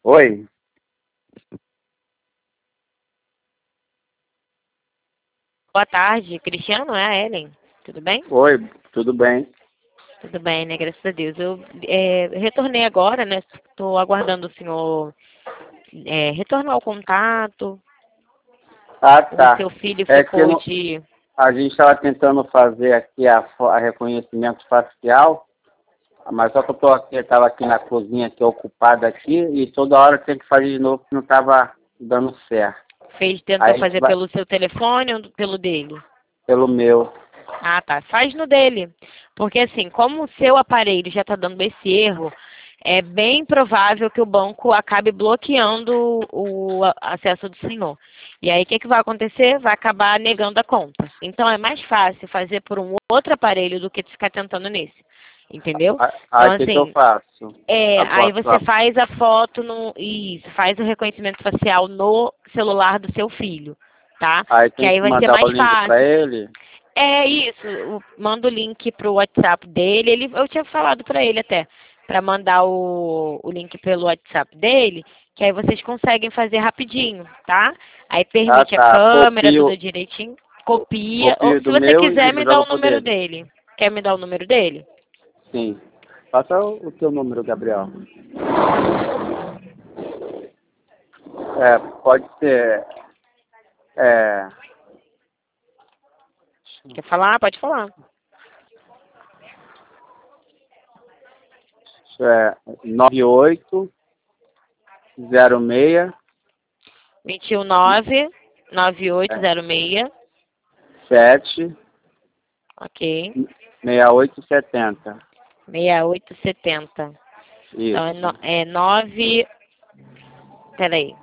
Oi, Boa tarde, Cristiano, é a Ellen. Tudo bem? oi, tudo bem? Tudo bem, né? Graças a Deus. Eu retornei agora, né? Estou aguardando o senhor retornar ao contato. Ah, O tá. seu filho É que ficou de. a gente estava tentando fazer aqui a reconhecimento facial, mas só que eu estava aqui na cozinha, aqui ocupada aqui, e toda hora tem que fazer de novo, porque não estava dando certo. Tentou Aí a gente fazer vai pelo seu telefone ou pelo dele? pelo meu. Ah, tá. Faz no dele. Porque assim, como o seu aparelho já está dando esse erro, é bem provável que o banco acabe bloqueando o acesso do senhor. E aí, o que vai acontecer? Vai acabar negando a conta. Então, é mais fácil fazer por um outro aparelho do que ficar tentando nesse. Entendeu? Aí Então, o que que eu assim, faço? aí Agora, você faz a foto no. Isso, faz o reconhecimento facial no celular do seu filho, tá? aí Que tem aí que vai ser mandar o mais link para fácil. ele, É isso, manda o link pro WhatsApp dele. Eu tinha falado para ele até, para mandar o link pelo WhatsApp dele, que aí vocês conseguem fazer rapidinho, tá? Aí ah permite a tá, câmera, tudo direitinho, copia. Ou copio se do você meu quiser, e me dá jogo o pro número dele. dele. Quer me dar o número dele? Sim. Passa o teu número, Gabriel. É, pode ser. É, Quer falar? Pode falar. é 9806 219 9806, 7 ok, 6870. 6870. Então Isso. é 9. Peraí.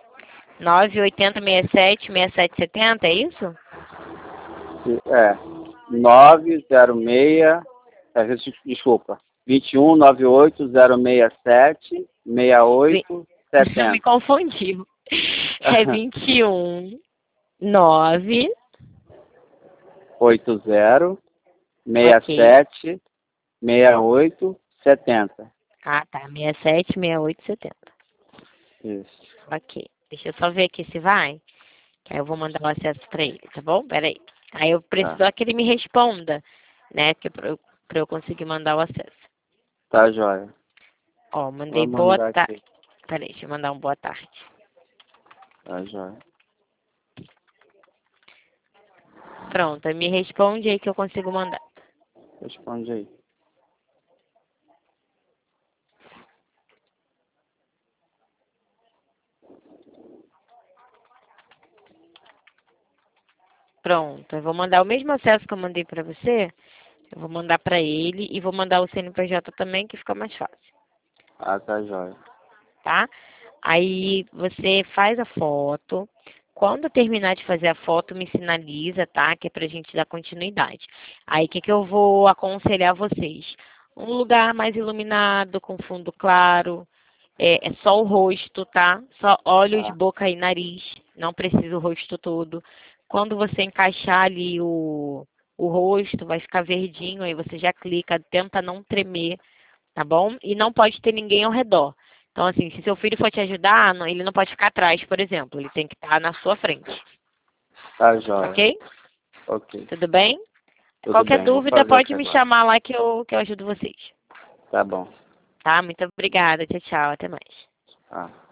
980676770, é isso? É. 906. Desculpa. 21 98 067 Vi- 68 Me 70. confundi. É 21 9. 80 Ok. 67 68 70. Ah, tá. 676870. Isso. Ok. Deixa eu só ver aqui se vai. Que aí eu vou mandar o acesso pra ele, tá bom? Peraí. Aí eu preciso Tá. só que ele me responda, né? Que pra eu conseguir mandar o acesso. Tá, joia. Ó, mandei Vou boa mandar tarde. aqui. Peraí, deixa eu mandar um boa tarde. Tá, joia. Pronto, aí me responde aí que eu consigo mandar. Responde aí. Pronto, eu vou mandar o mesmo acesso que eu mandei pra você. Eu vou mandar pra ele e vou mandar o CNPJ também, que fica mais fácil, Ah, tá, joia. tá? Aí você faz a foto. Quando terminar de fazer a foto, me sinaliza, tá? Que é pra gente dar continuidade. Aí o que que eu vou aconselhar vocês? Um lugar mais iluminado, com fundo claro. É só o rosto, tá? Só olhos, Tá. boca e nariz. Não precisa o rosto todo. Quando você encaixar ali o rosto, vai ficar verdinho, aí você já clica, tenta não tremer, tá bom? E não pode ter ninguém ao redor. Então, assim, se seu filho for te ajudar, ele não pode ficar atrás, por exemplo. Ele tem que estar na sua frente, Tá, joia. ok? Ok. Tudo bem? Tudo Qualquer bem. Vou dúvida, fazer pode aqui me agora. chamar lá que eu ajudo vocês. Tá bom. Tá? Muito obrigada. Tchau, tchau. Até mais. Tá.